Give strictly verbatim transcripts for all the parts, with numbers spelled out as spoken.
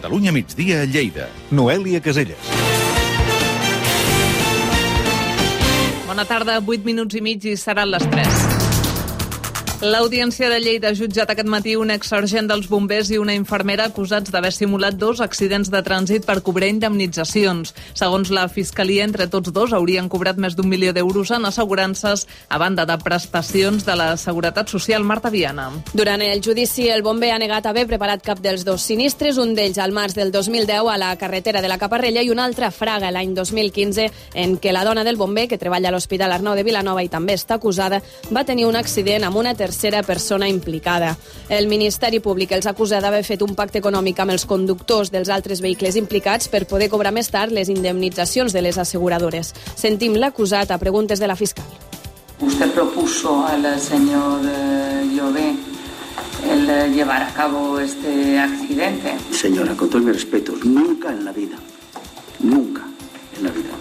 Catalunya migdia a Lleida. Noèlia Caselles. Bona tarda, vuit minuts i mig i seran les tres. L'Audiència de Lleida ha jutjat aquest matí un exsergent dels bombers i una infermera acusats d'haver simulat dos accidents de trànsit per cobrar indemnitzacions. Segons la Fiscalia, entre tots dos haurien cobrat més d'un milió d'euros en assegurances a banda de prestacions de la Seguretat Social. Marta Viana. Durant el judici, el bomber ha negat haver preparat cap dels dos sinistres, un d'ells al març del dos mil deu a la carretera de la Caparrella i un altre a Fraga l'any dos mil quinze, en què la dona del bomber, que treballa a l'Hospital Arnau de Vilanova i també està acusada, va tenir un accident amb una tercera persona implicada. El Ministeri Públic els acusa d'haver fet un pacte econòmic amb els conductors dels altres vehicles implicats per poder cobrar més tard les indemnitzacions de les aseguradores. Sentim l'acusat a preguntes de la fiscal. Usted propuso al señor Llobé el llevar a cabo este accidente. Señora, con todos mis respetos, nunca en la vida, nunca en la vida.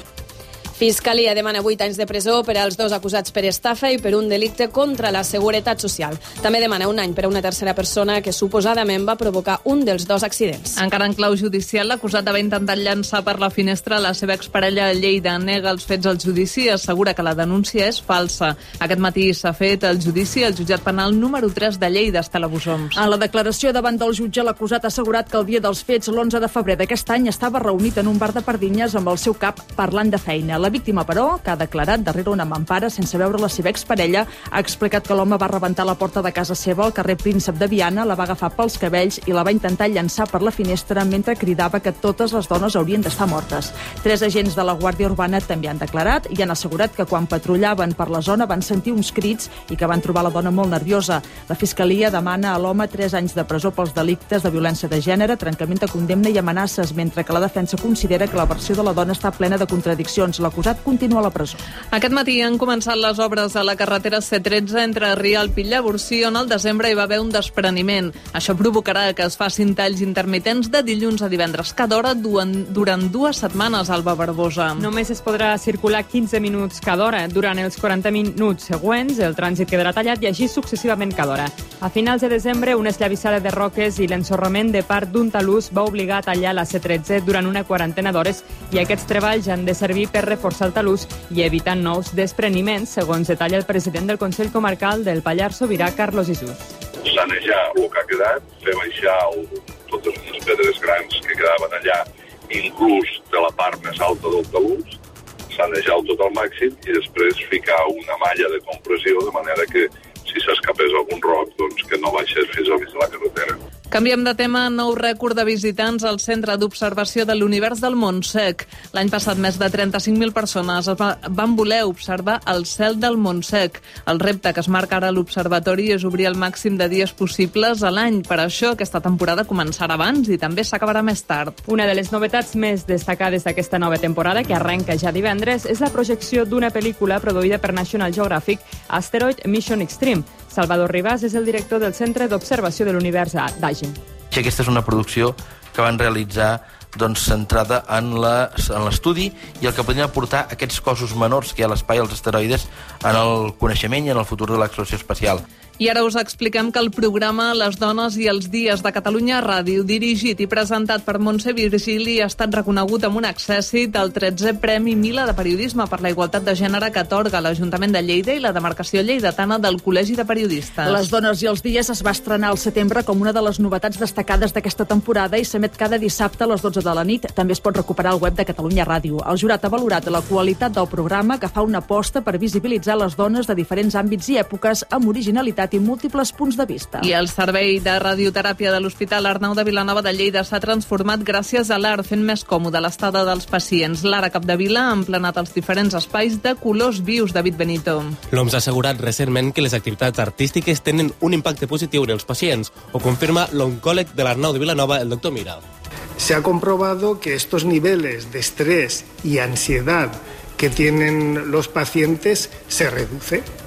Fiscalia demana vuit anys de presó per als dos acusats per estafa i per un delicte contra la seguretat social. També demana un any per a una tercera persona que suposadament va provocar un dels dos accidents. Encara en clau judicial, l'acusat d'haver intentat llançar per la finestra la seva exparella a Lleida nega els fets al judici i assegura que la denúncia és falsa. Aquest matí s'ha fet el judici al jutjat penal número tres de Lleida, Estela Busoms. En la declaració davant del jutge, l'acusat ha assegurat que el dia dels fets, l'onze de febrer d'aquest any, estava reunit en un bar de Pardinyes amb el seu cap parlant de feina. La víctima, però, que ha declarat darrere una mampara sense veure la seva exparella, ha explicat que l'home va rebentar la porta de casa seva al carrer Príncep de Viana, la va agafar pels cabells i la va intentar llançar per la finestra mentre cridava que totes les dones haurien d'estar mortes. Tres agents de la Guàrdia Urbana també han declarat i han assegurat que quan patrullaven per la zona van sentir uns crits i que van trobar la dona molt nerviosa. La Fiscalia demana a l'home tres anys de presó pels delictes de violència de gènere, trencament de condemna i amenaces, mentre que la defensa considera que la versió de la dona està plena de contradiccions. L'acusat continua a la presó. Aquest matí han començat les obres a la carretera C tretze entre Rialp i Llavorsí, on al desembre hi va haver un despreniment. Això provocarà que es facin talls intermitents de dilluns a divendres cada hora durant dues setmanes, Alba Barbosa. Només es podrà circular quinze minuts cada hora. Durant els quaranta minuts següents, el trànsit quedarà tallat i així successivament cada hora. A finals de desembre, una esllavissada de roques i l'ensorrament de part d'un talús va obligar a tallar la C tretze durant una quarantena d'hores i aquests treballs han de servir per reforçar el talús i evitar nous despreniments, segons detalla el president del Consell Comarcal del Pallars Sobirà, Carlos Isús. Sanejar el que ha quedat, fer baixar el, totes les pedres grans que quedaven allà, inclús de la part més alta del talús, sanejar-ho tot al màxim i després ficar una malla de compressió de manera que si s'escapés algun roc, doncs que no baixés fins al mig de la carretera. Canviem de tema, nou rècord de visitants al Centre d'Observació de l'Univers del Montsec. L'any passat, més de trenta-cinc mil persones van voler observar el cel del Montsec. El repte que es marca ara a l'observatori és obrir el màxim de dies possibles a l'any. Per això, aquesta temporada començarà abans i també s'acabarà més tard. Una de les novetats més destacades d'aquesta nova temporada, que arrenca ja divendres, és la projecció d'una pel·lícula produïda per National Geographic, Asteroid Mission Extreme. Salvador Ribas és el director del Centre d'Observació de l'Univers d'Agen. Aquesta és una producció que van realitzar doncs, centrada en l'estudi i el que podrien aportar aquests cossos menors que hi ha a l'espai, els asteroides, en el coneixement i en el futur de l'exploració espacial. I ara us expliquem que el programa Les dones i els dies de Catalunya Ràdio, dirigit i presentat per Montse Virgili, ha estat reconegut amb un accèssit del tretzè Premi Mila de Periodisme per la Igualtat de Gènere que atorga l'Ajuntament de Lleida i la demarcació lleidatana del Col·legi de Periodistes. Les dones i els dies es va estrenar al setembre com una de les novetats destacades d'aquesta temporada i s'emet cada dissabte a les dotze de la nit. També es pot recuperar al web de Catalunya Ràdio. El jurat ha valorat la qualitat del programa, que fa una aposta per visibilitzar les dones de diferents àmbits i èpoques amb originalitat i múltiples punts de vista. I el servei de radioteràpia de l'Hospital Arnau de Vilanova de Lleida s'ha transformat gràcies a l'art, fent més còmode l'estada dels pacients. Lara Capdevila ha emplenat els diferents espais de colors vius. David Benito. L'O M S ha assegurat recentment que les activitats artístiques tenen un impacte positiu en els pacients. Ho confirma l'oncòleg de l'Arnau de Vilanova, el doctor Mira. Se ha comprobado que estos niveles de estrés y ansiedad que tienen los pacientes se reduce.